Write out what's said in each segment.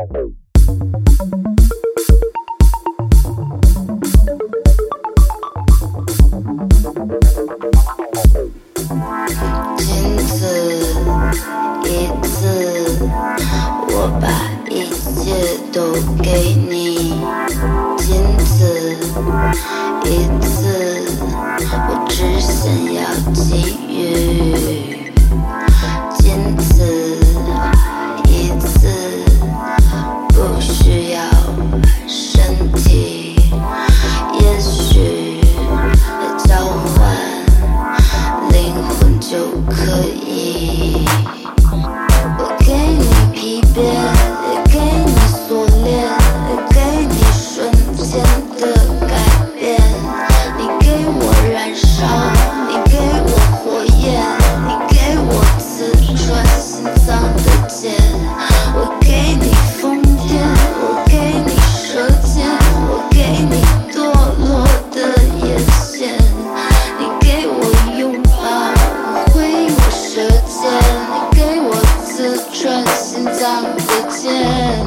仅此一次，我把一切都给你。仅此一次，我只想要给予。仅此一次，不需要身体，也许交换灵魂就可以。我给你疲惫，也给你锁链，也给你瞬间的改变。你给我燃烧，你给我火焰，你给我刺穿心脏的剑。我给你疯癫，我给你射箭，我给你堕落的眼线。你给我拥抱，回应我射箭，你给我刺穿心脏的剑。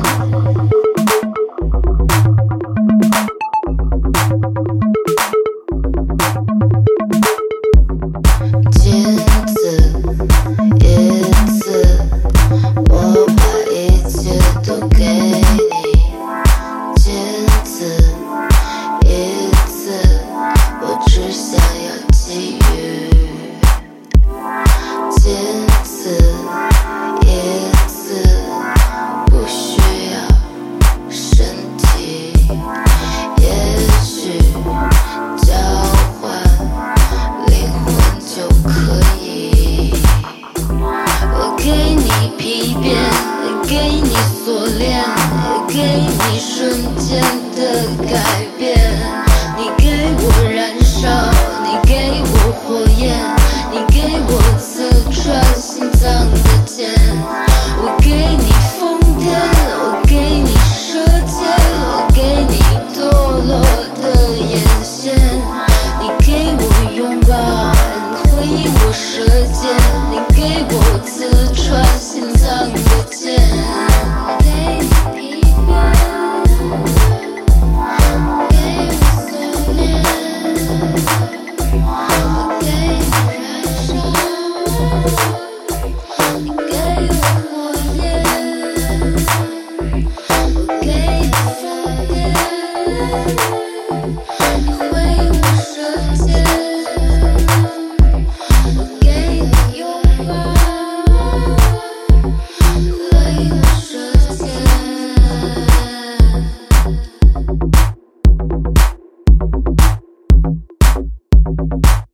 仅此一次，我把一切都给你。仅此一次，我只想要给予。仅此一次，不需要身体，也许交换灵魂就可以。我给你疲惫，也给你锁链，也给你瞬间的改变。你给我燃烧，你给我火焰，你给我刺穿心脏的剑。我给你疯癫，我给你射箭，我给你堕落的眼线。你给我拥抱，你回应我射箭，你给我刺穿心脏的剑。我给你疲惫，给我锁链，我给你燃烧，你给我火焰，我给你疯癫，你回应我射箭，我给你拥抱，回应我射箭。